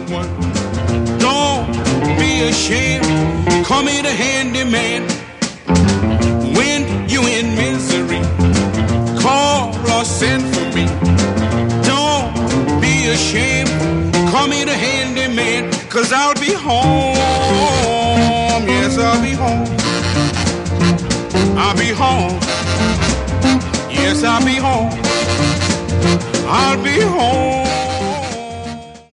one. Don't be ashamed, call me the handyman. When you in misery, call or send for me. Don't be ashamed, call me the handyman, 'cause I'll be home. Yes, I'll be home. I'll be home. Yes, I'll be home. I'll be home.